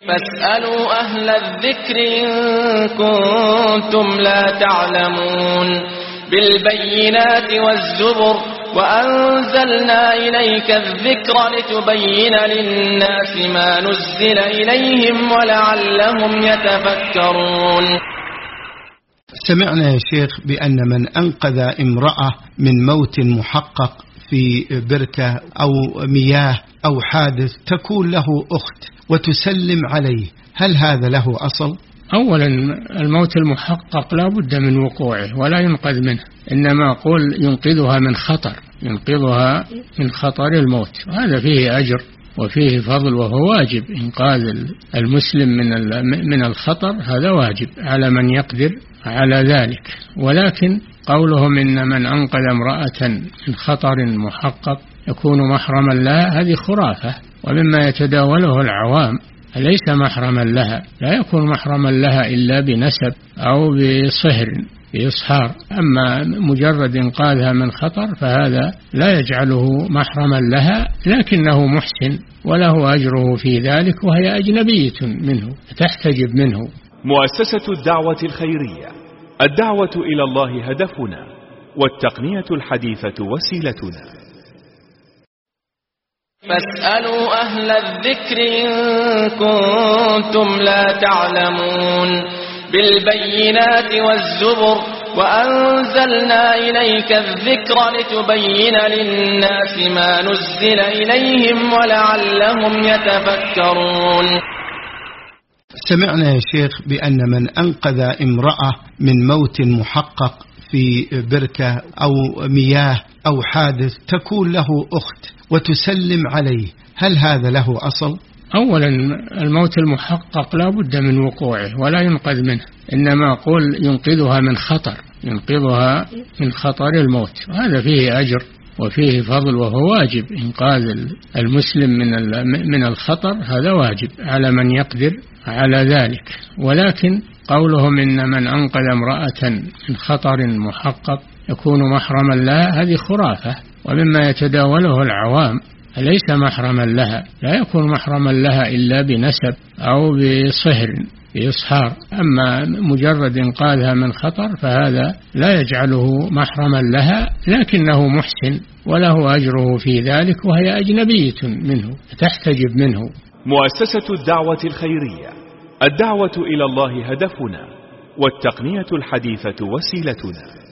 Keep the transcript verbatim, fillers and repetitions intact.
فاسألوا أهل الذكر إن كنتم لا تعلمون بالبينات والزبر وأنزلنا إليك الذكر لتبين للناس ما نزل إليهم ولعلهم يتفكرون. سمعنا يا شيخ بأن من أنقذ امرأة من موت محقق في بركة أو مياه أو حادث تكون له أخت وتسلم عليه، هل هذا له أصل؟ أولا الموت المحقق لا بد من وقوعه ولا ينقذ منه، إنما أقول ينقذها من خطر، ينقذها من خطر الموت، وهذا فيه أجر وفيه فضل، وهو واجب إنقاذ المسلم من من الخطر، هذا واجب على من يقدر على ذلك. ولكن قولهم إن من أنقذ امرأة من خطر محقق يكون محرما لها، هذه خرافة ومما يتداوله العوام، ليس محرما لها، لا يكون محرما لها إلا بنسب أو بصهر بإصهار، أما مجرد إنقاذها من خطر فهذا لا يجعله محرما لها، لكنه محسن وله أجره في ذلك، وهي أجنبية منه تحتجب منه. مؤسسة الدعوة الخيرية، الدعوة إلى الله هدفنا، والتقنية الحديثة وسيلتنا. فاسألوا أهل الذكر إن كنتم لا تعلمون بالبينات والزبر وأنزلنا إليك الذكر لتبين للناس ما نزل إليهم ولعلهم يتفكرون. سمعنا يا شيخ بأن من أنقذ امرأة من موت محقق في بركة أو مياه أو حادث تكون له أخت وتسلم عليه، هل هذا له أصل؟ أولا الموت المحقق لا بد من وقوعه ولا ينقذ منه، إنما أقول ينقذها من خطر، ينقذها من خطر الموت، وهذا فيه أجر وفيه فضل، وهو واجب إنقاذ المسلم من من الخطر، هذا واجب على من يقدر على ذلك. ولكن قولهم إن من أنقذ امرأة من خطر محقق يكون محرما لها، هذه خرافة ومما يتداوله العوام، ليس محرما لها، لا يكون محرما لها إلا بنسب أو بصهر بإصهار، أما مجرد إنقاذها من خطر فهذا لا يجعله محرما لها، لكنه محسن وله أجره في ذلك، وهي أجنبية منه تحتجب منه. مؤسسة الدعوة الخيرية، الدعوة إلى الله هدفنا، والتقنية الحديثة وسيلتنا.